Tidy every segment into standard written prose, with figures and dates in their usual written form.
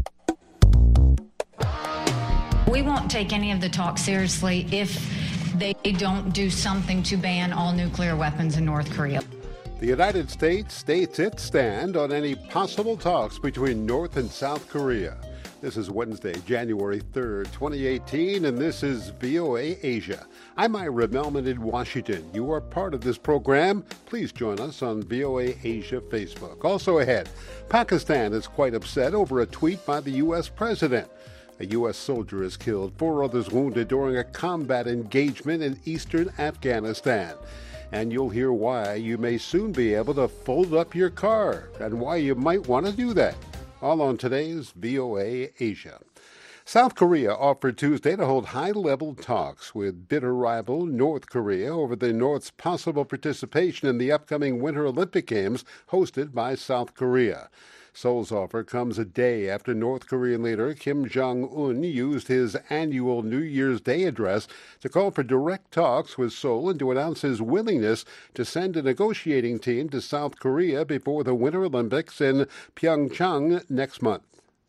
We won't take any of the talk seriously if they don't do something to ban all nuclear weapons in North Korea. The United States states its stand on any possible talks between North and South Korea. This is Wednesday, January 3rd, 2018, and this is VOA Asia. I'm Ira Melman in Washington. You are part of this program. Please join us on VOA Asia Facebook. Also ahead, Pakistan is quite upset over a tweet by the U.S. president. A U.S. soldier is killed, 4 others wounded during a combat engagement in eastern Afghanistan. And you'll hear why you may soon be able to fold up your car and why you might want to do that. All on today's VOA Asia. South Korea offered Tuesday to hold high-level talks with bitter rival North Korea over the North's possible participation in the upcoming Winter Olympic Games hosted by South Korea. Seoul's offer comes a day after North Korean leader Kim Jong-un used his annual New Year's Day address to call for direct talks with Seoul and to announce his willingness to send a negotiating team to South Korea before the Winter Olympics in Pyeongchang next month.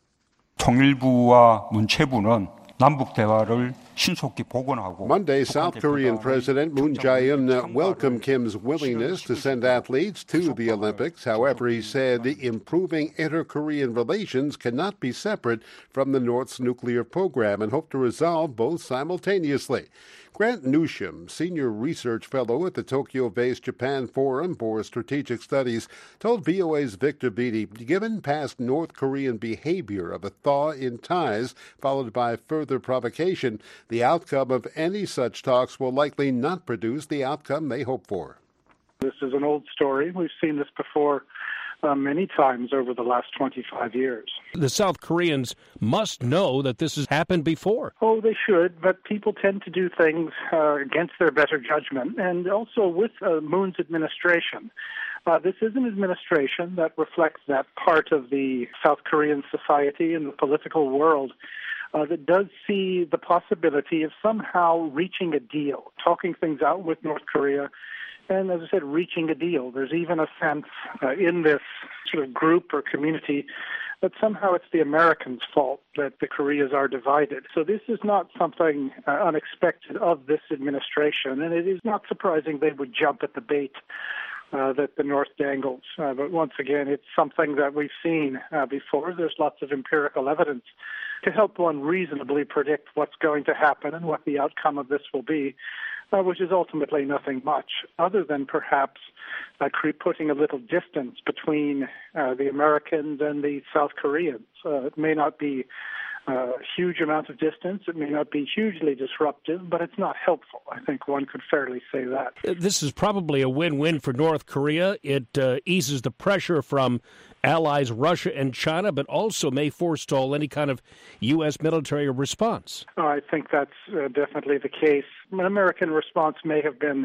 통일부와 문체부는 남북 대화를 신속히 복원하고 Monday, South Korean President Moon Jae-in welcomed Kim's willingness to send athletes to the Olympics. However, he said improving inter-Korean relations cannot be separate from the North's nuclear program and hoped to resolve both simultaneously. Grant Newsham, senior research fellow at the Tokyo-based Japan Forum for Strategic Studies, told VOA's Victor Beattie, given past North Korean behavior of a thaw in ties followed by further provocation, the outcome of any such talks will likely not produce the outcome they hope for. This is an old story. We've seen this before many times over the last 25 years. The South Koreans must know that this has happened before. Oh, they should, but people tend to do things against their better judgment, and also with Moon's administration. This is an administration that reflects that part of the South Korean society and the political world that does see the possibility of somehow reaching a deal, talking things out with North Korea, and, as I said, reaching a deal. There's even a sense in this sort of group or community that somehow it's the Americans' fault that the Koreas are divided. So this is not something unexpected of this administration, and it is not surprising they would jump at the bait that the North dangles. But once again, it's something that we've seen before. There's lots of empirical evidence to help one reasonably predict what's going to happen and what the outcome of this will be, which is ultimately nothing much, other than perhaps putting a little distance between the Americans and the South Koreans. It may not be a huge amount of distance. It may not be hugely disruptive, but it's not helpful. I think one could fairly say that. This is probably a win-win for North Korea. It eases the pressure from allies Russia and China, but also may forestall any kind of U.S. military response. I think that's definitely the case. An American response may have been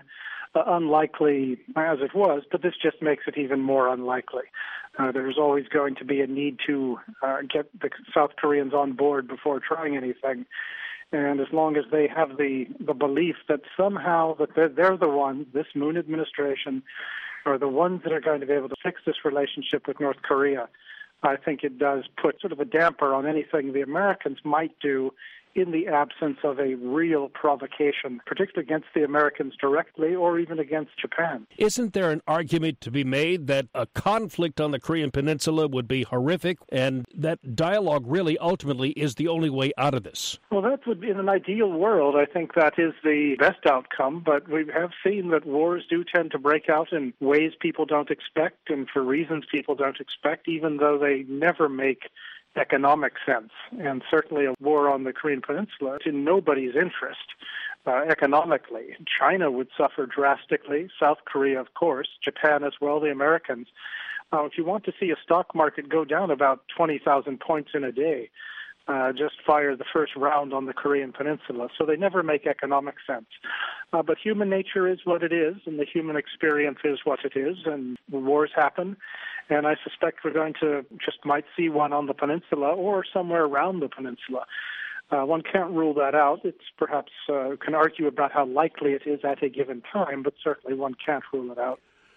unlikely as it was, but this just makes it even more unlikely. There's always going to be a need to get the South Koreans on board before trying anything. And as long as they have the belief that somehow that they're the ones, this Moon administration, are the ones that are going to be able to fix this relationship with North Korea, I think it does put sort of a damper on anything the Americans might do in the absence of a real provocation, particularly against the Americans directly or even against Japan. Isn't there an argument to be made that a conflict on the Korean Peninsula would be horrific and that dialogue really ultimately is the only way out of this? Well, that would be in an ideal world. I think that is the best outcome, but we have seen that wars do tend to break out in ways people don't expect and for reasons people don't expect, even though they never make economic sense. And certainly a war on the Korean Peninsula is in nobody's interest economically. China would suffer drastically, South Korea, of course, Japan as well, the Americans. If you want to see a stock market go down about 20,000 points in a day, just fire the first round on the Korean Peninsula. So they never make economic sense. But human nature is what it is, and the human experience is what it is, and the wars happen. And I suspect we're going to just might see one on the peninsula or somewhere around the peninsula. One can't rule that out. It's perhaps can argue about how likely it is at a given time, but certainly one can't rule it out.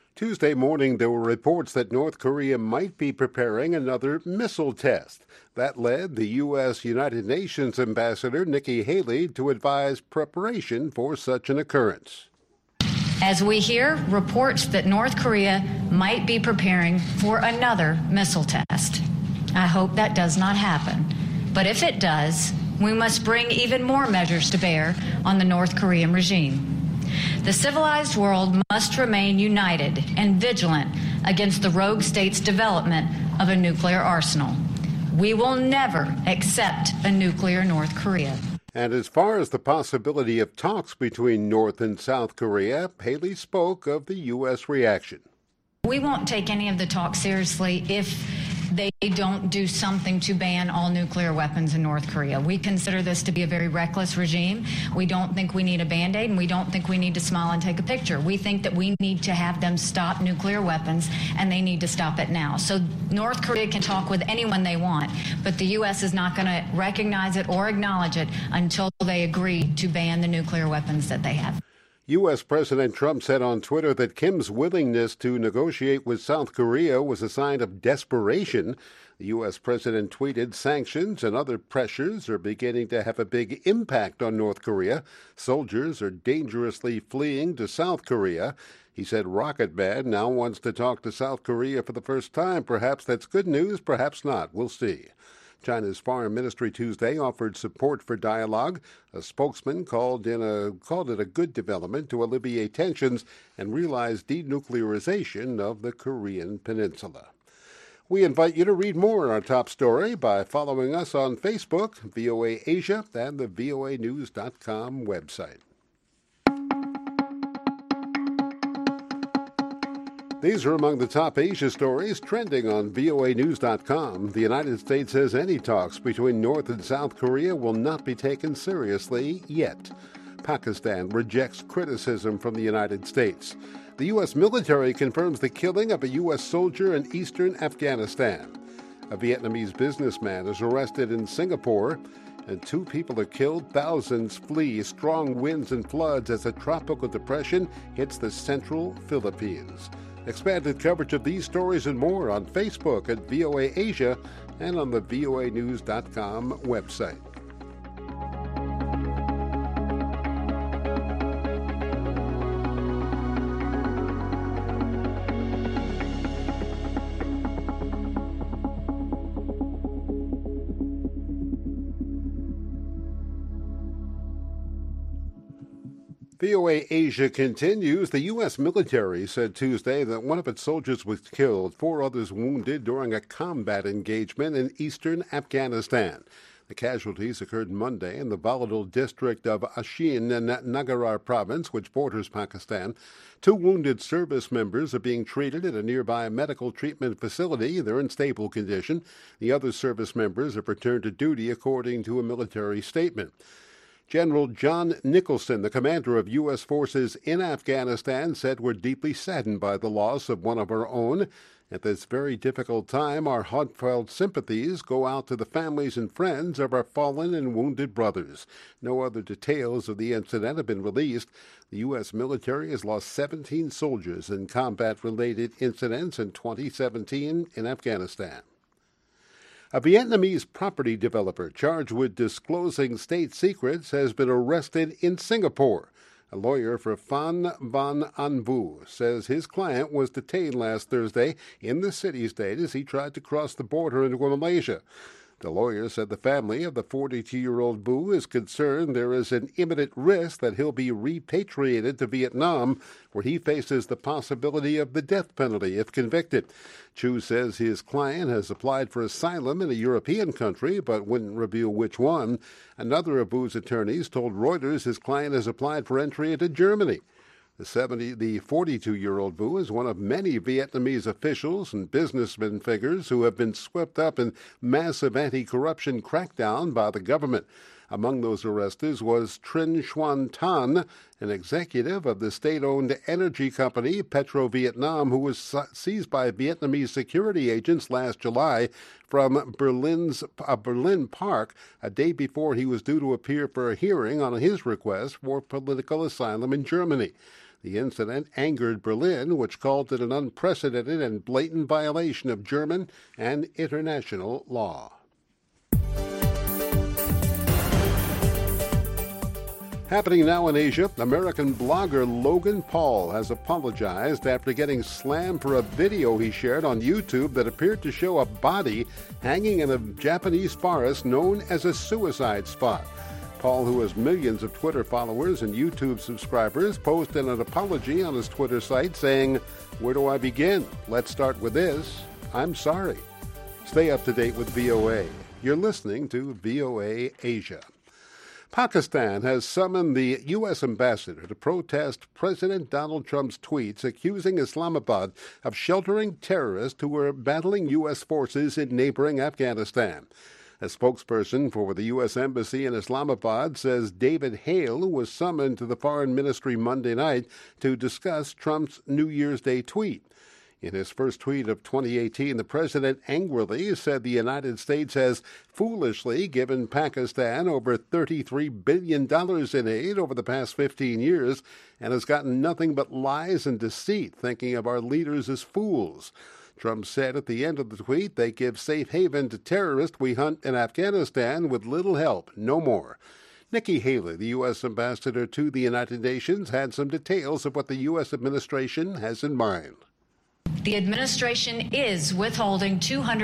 Tuesday morning, there were reports that North Korea might be preparing another missile test. That led the U.S. United Nations Ambassador Nikki Haley to advise preparation for such an occurrence. As we hear reports that North Korea might be preparing for another missile test. I hope that does not happen. But if it does, we must bring even more measures to bear on the North Korean regime. The civilized world must remain united and vigilant against the rogue state's development of a nuclear arsenal. We will never accept a nuclear North Korea. And as far as the possibility of talks between North and South Korea, Haley spoke of the U.S. reaction. We won't take any of the talks seriously if they don't do something to ban all nuclear weapons in North Korea. We consider this to be a very reckless regime. We don't think we need a Band-Aid, and we don't think we need to smile and take a picture. We think that we need to have them stop nuclear weapons, and they need to stop it now. So North Korea can talk with anyone they want, but the U.S. is not going to recognize it or acknowledge it until they agree to ban the nuclear weapons that they have. U.S. President Trump said on Twitter that Kim's willingness to negotiate with South Korea was a sign of desperation. The U.S. president tweeted, "Sanctions and other pressures are beginning to have a big impact on North Korea. Soldiers are dangerously fleeing to South Korea." He said Rocket Man now wants to talk to South Korea for the first time. Perhaps that's good news, perhaps not. We'll see. China's Foreign Ministry Tuesday offered support for dialogue. A spokesman called it a good development to alleviate tensions and realize denuclearization of the Korean Peninsula. We invite you to read more on our top story by following us on Facebook, VOA Asia, and the voanews.com website. These are among the top Asia stories trending on voanews.com. The United States says any talks between North and South Korea will not be taken seriously yet. Pakistan rejects criticism from the United States. The U.S. military confirms the killing of a U.S. soldier in eastern Afghanistan. A Vietnamese businessman is arrested in Singapore, and 2 people are killed. Thousands flee strong winds and floods as a tropical depression hits the central Philippines. Expanded coverage of these stories and more on Facebook at VOA Asia and on the voanews.com website. VOA Asia continues. The U.S. military said Tuesday that one of its soldiers was killed, 4 others wounded during a combat engagement in eastern Afghanistan. The casualties occurred Monday in the volatile district of Ashin in Nangarhar province, which borders Pakistan. 2 wounded service members are being treated at a nearby medical treatment facility. They're in stable condition. The other service members have returned to duty, according to a military statement. General John Nicholson, the commander of U.S. forces in Afghanistan, said we're deeply saddened by the loss of one of our own. At this very difficult time, our heartfelt sympathies go out to the families and friends of our fallen and wounded brothers. No other details of the incident have been released. The U.S. military has lost 17 soldiers in combat-related incidents in 2017 in Afghanistan. A Vietnamese property developer charged with disclosing state secrets has been arrested in Singapore. A lawyer for Phan Van An Vu says his client was detained last Thursday in the city-state as he tried to cross the border into Malaysia. The lawyer said the family of the 42-year-old Vu is concerned there is an imminent risk that he'll be repatriated to Vietnam, where he faces the possibility of the death penalty if convicted. Chu says his client has applied for asylum in a European country, but wouldn't reveal which one. Another of Vu's attorneys told Reuters his client has applied for entry into Germany. The 42-year-old Vu is one of many Vietnamese officials and businessmen figures who have been swept up in massive anti-corruption crackdown by the government. Among those arrested was Trinh Xuan Tan, an executive of the state-owned energy company Petro-Vietnam, who was seized by Vietnamese security agents last July from Berlin Park a day before he was due to appear for a hearing on his request for political asylum in Germany. The incident angered Berlin, which called it an unprecedented and blatant violation of German and international law. Happening now in Asia, American blogger Logan Paul has apologized after getting slammed for a video he shared on YouTube that appeared to show a body hanging in a Japanese forest known as a suicide spot. Paul, who has millions of Twitter followers and YouTube subscribers, posted an apology on his Twitter site saying, "Where do I begin? Let's start with this. I'm sorry." Stay up to date with VOA. You're listening to VOA Asia. Pakistan has summoned the U.S. ambassador to protest President Donald Trump's tweets accusing Islamabad of sheltering terrorists who were battling U.S. forces in neighboring Afghanistan. A spokesperson for the U.S. Embassy in Islamabad says David Hale was summoned to the Foreign Ministry Monday night to discuss Trump's New Year's Day tweet. In his first tweet of 2018, the president angrily said the United States has foolishly given Pakistan over $33 billion in aid over the past 15 years and has gotten nothing but lies and deceit, thinking of our leaders as fools. Trump said at the end of the tweet, "They give safe haven to terrorists we hunt in Afghanistan with little help, no more." Nikki Haley, the U.S. ambassador to the United Nations, had some details of what the U.S. administration has in mind. The administration is withholding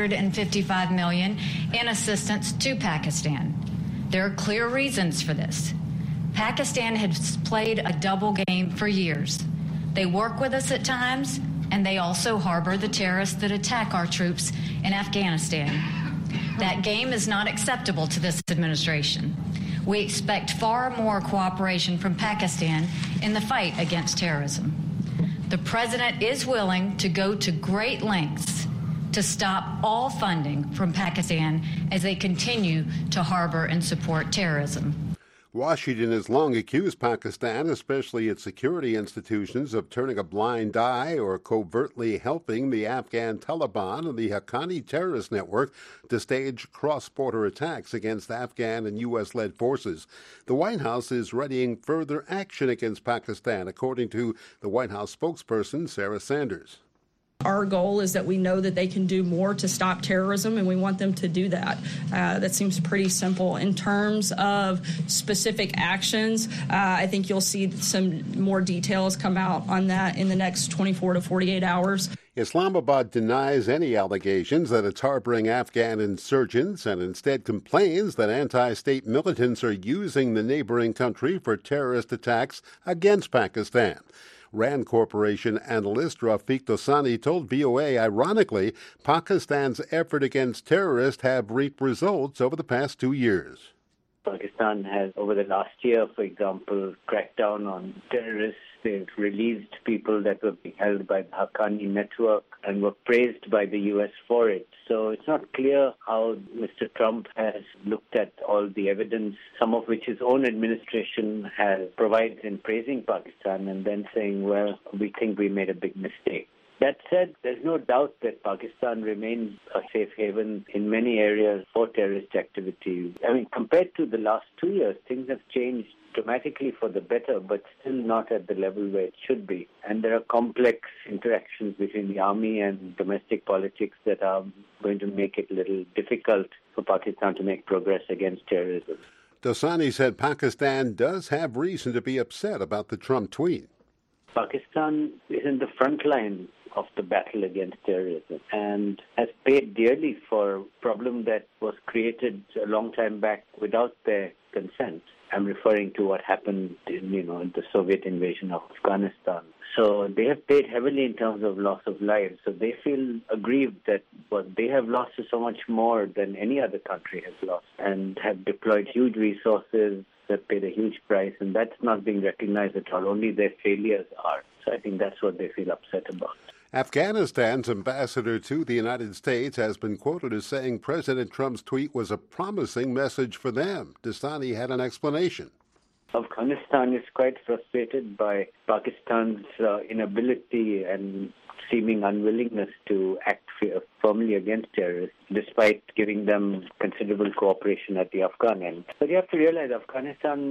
$255 million in assistance to Pakistan. There are clear reasons for this. Pakistan has played a double game for years. They work with us at times, and they also harbor the terrorists that attack our troops in Afghanistan. That game is not acceptable to this administration. We expect far more cooperation from Pakistan in the fight against terrorism. The president is willing to go to great lengths to stop all funding from Pakistan as they continue to harbor and support terrorism. Washington has long accused Pakistan, especially its security institutions, of turning a blind eye or covertly helping the Afghan Taliban and the Haqqani terrorist network to stage cross-border attacks against Afghan and U.S.-led forces. The White House is readying further action against Pakistan, according to the White House spokesperson, Sarah Sanders. Our goal is that we know that they can do more to stop terrorism, and we want them to do that. That seems pretty simple. In terms of specific actions, I think you'll see some more details come out on that in the next 24 to 48 hours. Islamabad denies any allegations that it's harboring Afghan insurgents and instead complains that anti-state militants are using the neighboring country for terrorist attacks against Pakistan. RAND Corporation analyst Rafiq Dosani told VOA, ironically, Pakistan's effort against terrorists have reaped results over the past 2 years. Pakistan has, over the last year, for example, cracked down on terrorists. They've released people that were being held by the Haqqani network and were praised by the U.S. for it. So it's not clear how Mr. Trump has looked at all the evidence, some of which his own administration has provided in praising Pakistan and then saying, well, we think we made a big mistake. That said, there's no doubt that Pakistan remains a safe haven in many areas for terrorist activity. I mean, compared to the last 2 years, things have changed dramatically for the better, but still not at the level where it should be. And there are complex interactions between the army and domestic politics that are going to make it a little difficult for Pakistan to make progress against terrorism. Dosani said Pakistan does have reason to be upset about the Trump tweet. Pakistan is in the front line of the battle against terrorism and has paid dearly for a problem that was created a long time back without their consent. I'm referring to what happened in the Soviet invasion of Afghanistan. So they have paid heavily in terms of loss of lives. So they feel aggrieved that what they have lost is so much more than any other country has lost and have deployed huge resources, that paid a huge price, and that's not being recognized at all. Only their failures are. So I think that's what they feel upset about. Afghanistan's ambassador to the United States has been quoted as saying President Trump's tweet was a promising message for them. Dosani had an explanation. Afghanistan is quite frustrated by Pakistan's inability and seeming unwillingness to act firmly against terrorists, despite giving them considerable cooperation at the Afghan end. But you have to realize Afghanistan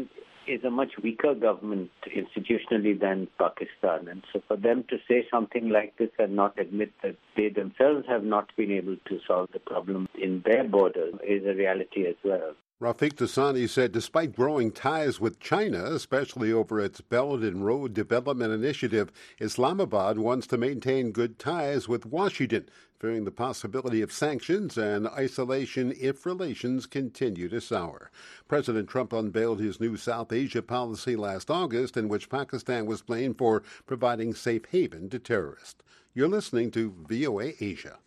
is a much weaker government institutionally than Pakistan. And so for them to say something like this and not admit that they themselves have not been able to solve the problem in their borders is a reality as well. Rafiq Dosani said despite growing ties with China, especially over its Belt and Road Development Initiative, Islamabad wants to maintain good ties with Washington, fearing the possibility of sanctions and isolation if relations continue to sour. President Trump unveiled his new South Asia policy last August, in which Pakistan was blamed for providing safe haven to terrorists. You're listening to VOA Asia.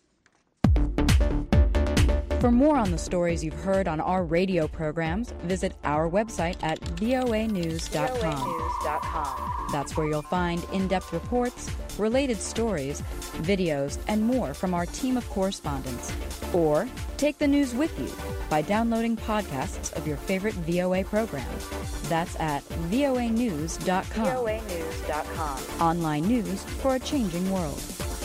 For more on the stories you've heard on our radio programs, visit our website at voanews.com. That's where you'll find in-depth reports, related stories, videos, and more from our team of correspondents. Or take the news with you by downloading podcasts of your favorite VOA programs. That's at voanews.com. voanews.com. Online news for a changing world.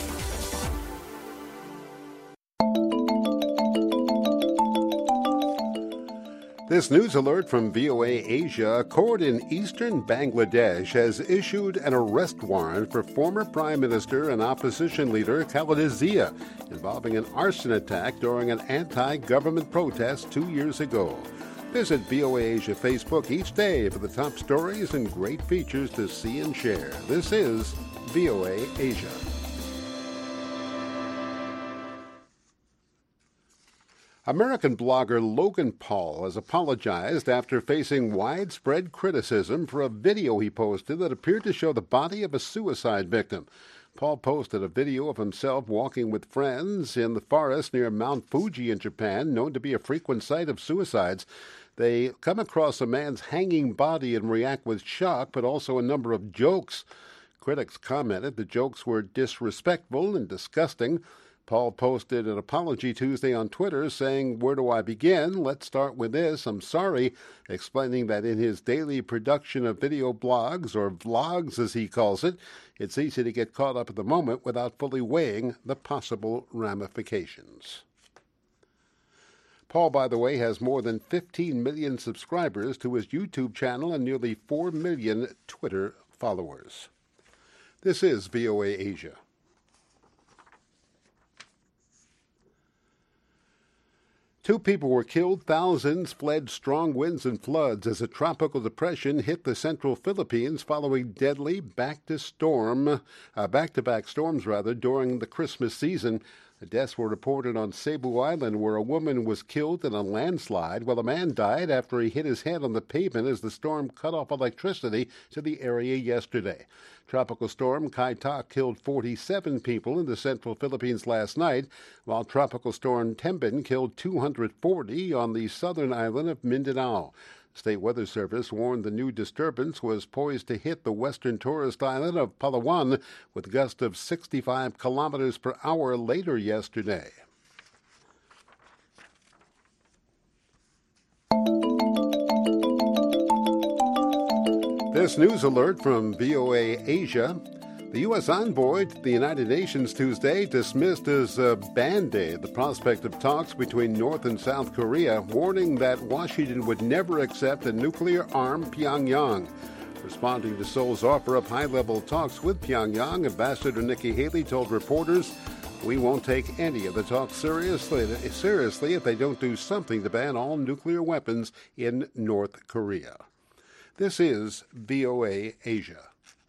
This news alert from VOA Asia: a court in eastern Bangladesh has issued an arrest warrant for former Prime Minister and opposition leader Khaleda Zia, involving an arson attack during an anti-government protest 2 years ago. Visit VOA Asia Facebook each day for the top stories and great features to see and share. This is VOA Asia. American blogger Logan Paul has apologized after facing widespread criticism for a video he posted that appeared to show the body of a suicide victim. Paul posted a video of himself walking with friends in the forest near Mount Fuji in Japan, known to be a frequent site of suicides. They come across a man's hanging body and react with shock, but also a number of jokes. Critics commented the jokes were disrespectful and disgusting. Paul posted an apology Tuesday on Twitter saying, "Where do I begin? Let's start with this. I'm sorry," explaining that in his daily production of video blogs, or vlogs as he calls it, it's easy to get caught up at the moment without fully weighing the possible ramifications. Paul, by the way, has more than 15 million subscribers to his YouTube channel and nearly 4 million Twitter followers. This is VOA Asia. Two people were killed, thousands fled strong winds and floods as a tropical depression hit the central Philippines following deadly back-to-back storms during the Christmas season. The deaths were reported on Cebu Island, where a woman was killed in a landslide, while a man died after he hit his head on the pavement as the storm cut off electricity to the area yesterday. Tropical storm Kai-Tak killed 47 people in the central Philippines last night, while Tropical storm Tembin killed 240 on the southern island of Mindanao. State Weather Service warned the new disturbance was poised to hit the western tourist island of Palawan with gusts of 65 kilometers per hour later yesterday. This news alert from VOA Asia. The U.S. envoy to the United Nations Tuesday dismissed as a Band-Aid the prospect of talks between North and South Korea, warning that Washington would never accept a nuclear-armed Pyongyang. Responding to Seoul's offer of high-level talks with Pyongyang, Ambassador Nikki Haley told reporters, "We won't take any of the talks seriously if they don't do something to ban all nuclear weapons in North Korea." This is VOA Asia.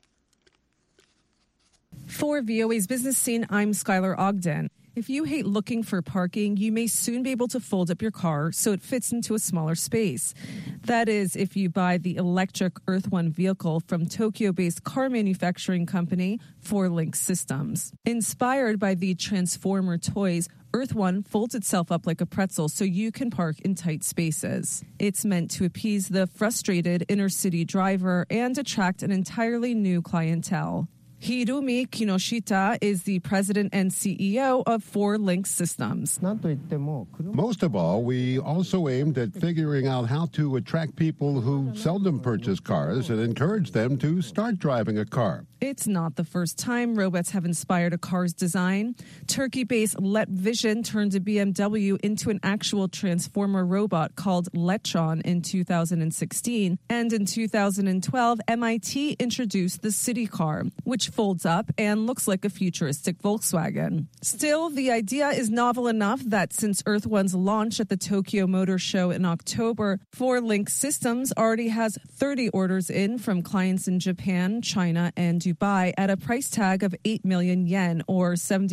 For VOA's Business Scene, I'm Skylar Ogden. If you hate looking for parking, you may soon be able to fold up your car so it fits into a smaller space. That is, if you buy the electric Earth One vehicle from Tokyo-based car manufacturing company 4Link Systems. Inspired by the Transformer toys, Earth One folds itself up like a pretzel so you can park in tight spaces. It's meant to appease the frustrated inner-city driver and attract an entirely new clientele. Hirumi Kinoshita is the president and CEO of 4Link Systems. Most of all, we also aimed at figuring out how to attract people who seldom purchase cars and encourage them to start driving a car. It's not the first time robots have inspired a car's design. Turkey-based Let Vision turned a BMW into an actual transformer robot called Lechon in 2016. And in 2012, MIT introduced the City Car, which folds up and looks like a futuristic Volkswagen. Still, the idea is novel enough that since Earth One's launch at the Tokyo Motor Show in October, 4Link Systems already has 30 orders in from clients in Japan, China, and Dubai at a price tag of 8 million yen or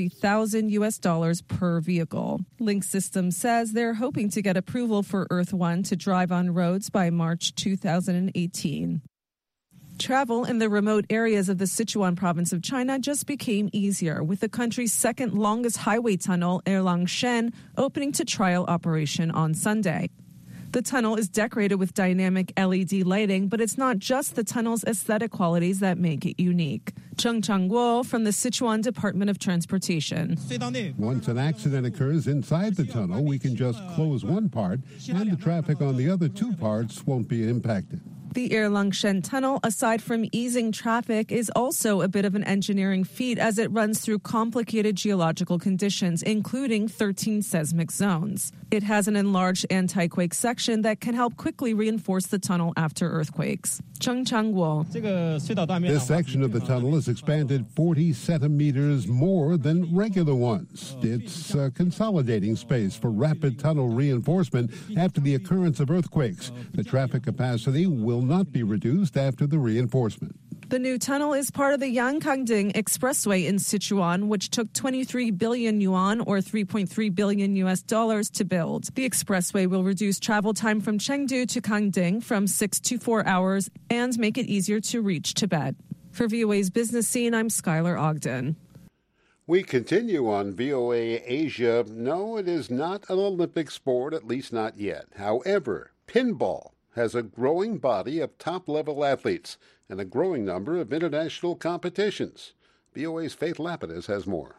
$70,000 per vehicle. Link Systems says they're hoping to get approval for Earth One to drive on roads by March 2018. Travel in the remote areas of the Sichuan province of China just became easier, with the country's second longest highway tunnel, Erlang Shen, opening to trial operation on Sunday. The tunnel is decorated with dynamic LED lighting, but it's not just the tunnel's aesthetic qualities that make it unique. Cheng Chang-guo from the Sichuan Department of Transportation. Once an accident occurs inside the tunnel, we can just close one part, and the traffic on the other two parts won't be impacted. The Erlang Shen Tunnel, aside from easing traffic, is also a bit of an engineering feat as it runs through complicated geological conditions, including 13 seismic zones. It has an enlarged anti-quake section that can help quickly reinforce the tunnel after earthquakes. Cheng Chang-guo. This section of the tunnel is expanded 40 centimeters more than regular ones. It's a consolidating space for rapid tunnel reinforcement after the occurrence of earthquakes. The traffic capacity will not be reduced after the reinforcement. The new tunnel is part of the Yangkangding Expressway in Sichuan, which took 23 billion yuan or $3.3 billion to build. The expressway will reduce travel time from Chengdu to Kangding from 6 to 4 hours and make it easier to reach Tibet. For VOA's Business Scene, I'm Skylar Ogden. We continue on VOA Asia. No, it is not an Olympic sport, at least not yet. However, pinball has a growing body of top-level athletes and a growing number of international competitions. VOA's Faith Lapidus has more.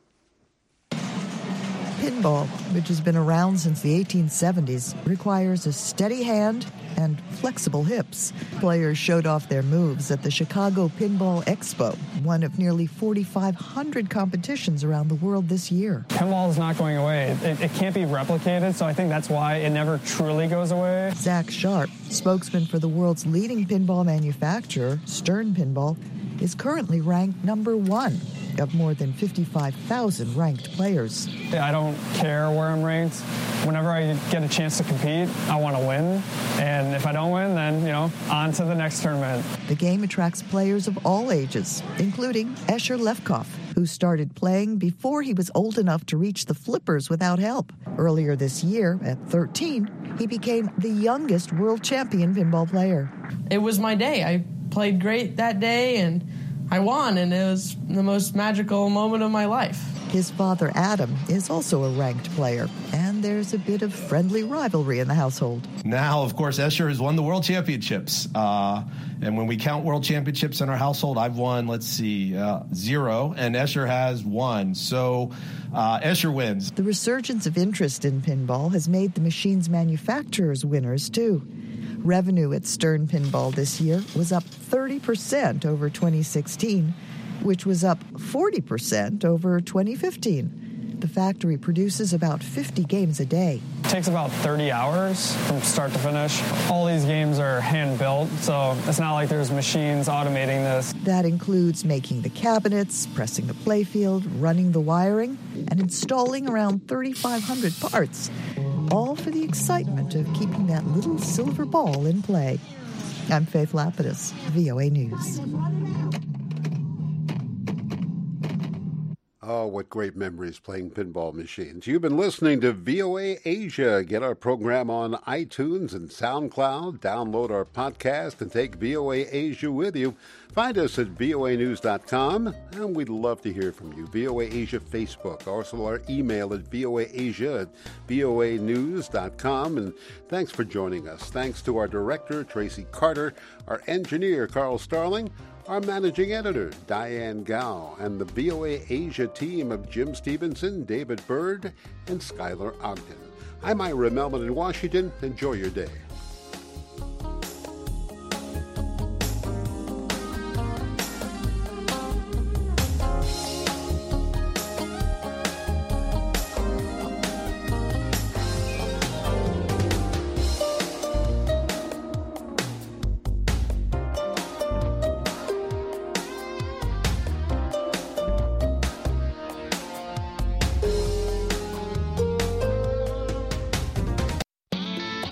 Pinball, which has been around since the 1870s, requires a steady hand and flexible hips. Players showed off their moves at the Chicago Pinball Expo, one of nearly 4,500 competitions around the world this year. Pinball is not going away. It can't be replicated, so I think that's why it never truly goes away. Zach Sharp, spokesman for the world's leading pinball manufacturer, Stern Pinball, is currently ranked number one of more than 55,000 ranked players. I don't care where I'm ranked. Whenever I get a chance to compete, I want to win. And if I don't win, then, on to the next tournament. The game attracts players of all ages, including Escher Lefkoff, who started playing before he was old enough to reach the flippers without help. Earlier this year, at 13, he became the youngest world champion pinball player. It was my day. I played great that day, and I won, and it was the most magical moment of my life. His father, Adam, is also a ranked player, and there's a bit of friendly rivalry in the household. Now, of course, Escher has won the World Championships. And when we count World Championships in our household, I've won, 0, and Escher has 1. So Escher wins. The resurgence of interest in pinball has made the machine's manufacturers winners, too. Revenue at Stern Pinball this year was up 30% over 2016, which was up 40% over 2015. The factory produces about 50 games a day. It takes about 30 hours from start to finish. All these games are hand-built, so it's not like there's machines automating this. That includes making the cabinets, pressing the playfield, running the wiring, and installing around 3,500 parts. All for the excitement of keeping that little silver ball in play. I'm Faith Lapidus, VOA News. Oh, what great memories playing pinball machines. You've been listening to VOA Asia. Get our program on iTunes and SoundCloud. Download our podcast and take VOA Asia with you. Find us at voanews.com, and we'd love to hear from you. VOA Asia Facebook, also our email at voaasia@voanews.com. And thanks for joining us. Thanks to our director, Tracy Carter, our engineer, Carl Starling. Our managing editor, Diane Gao, and the VOA Asia team of Jim Stevenson, David Bird, and Skylar Ogden. I'm Ira Melman in Washington. Enjoy your day.